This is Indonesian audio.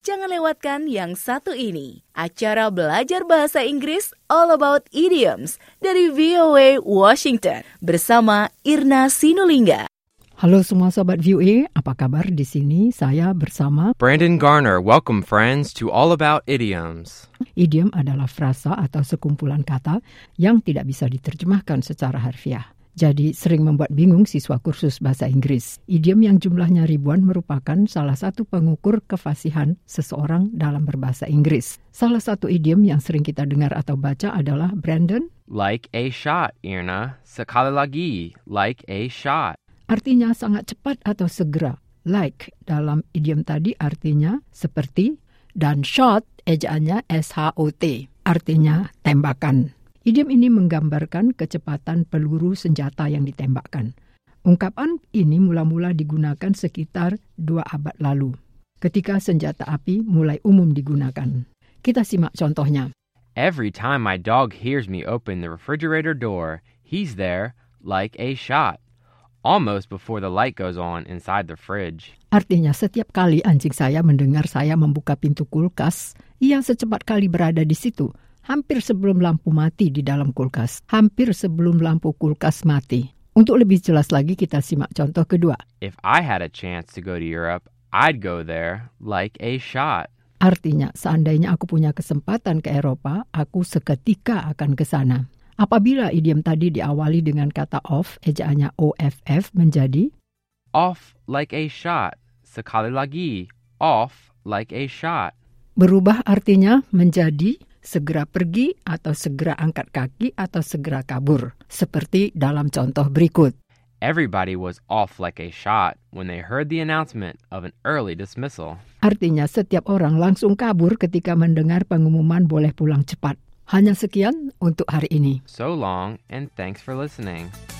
Jangan lewatkan yang satu ini, acara belajar bahasa Inggris All About Idioms dari VOA Washington bersama Irna Sinulinga. Halo semua Sobat VOA, apa kabar? Di sini saya bersama Brandon Garner. Welcome friends to All About Idioms. Idiom adalah frasa atau sekumpulan kata yang tidak bisa diterjemahkan secara harfiah. Jadi sering membuat bingung siswa kursus bahasa Inggris. Idiom yang jumlahnya ribuan merupakan salah satu pengukur kefasihan seseorang dalam berbahasa Inggris. Salah satu idiom yang sering kita dengar atau baca adalah Brandon. Like a shot, Irna. Sekali lagi, like a shot. Artinya sangat cepat atau segera. Like dalam idiom tadi artinya seperti, dan shot ejaannya S-H-O-T, artinya tembakan. Idiom ini menggambarkan kecepatan peluru senjata yang ditembakkan. Ungkapan ini mula-mula digunakan sekitar 2 abad lalu, ketika senjata api mulai umum digunakan. Kita simak contohnya. Every time my dog hears me open the refrigerator door, he's there like a shot. Almost before the light goes on inside the fridge. Artinya setiap kali anjing saya mendengar saya membuka pintu kulkas, ia secepat kali berada di situ. Hampir sebelum lampu mati di dalam kulkas. Hampir sebelum lampu kulkas mati. Untuk lebih jelas lagi kita simak contoh kedua. If I had a chance to go to Europe, I'd go there like a shot. Artinya seandainya aku punya kesempatan ke Eropa, aku seketika akan ke sana. Apabila idiom tadi diawali dengan kata off, ejaannya OFF menjadi Off like a shot. Sekali lagi, off like a shot. Berubah artinya menjadi segera pergi atau segera angkat kaki atau segera kabur. Seperti dalam contoh berikut. Everybody was off like a shot when they heard the announcement of an early dismissal. Artinya setiap orang langsung kabur ketika mendengar pengumuman boleh pulang cepat. Hanya sekian untuk hari ini. So long and thanks for listening.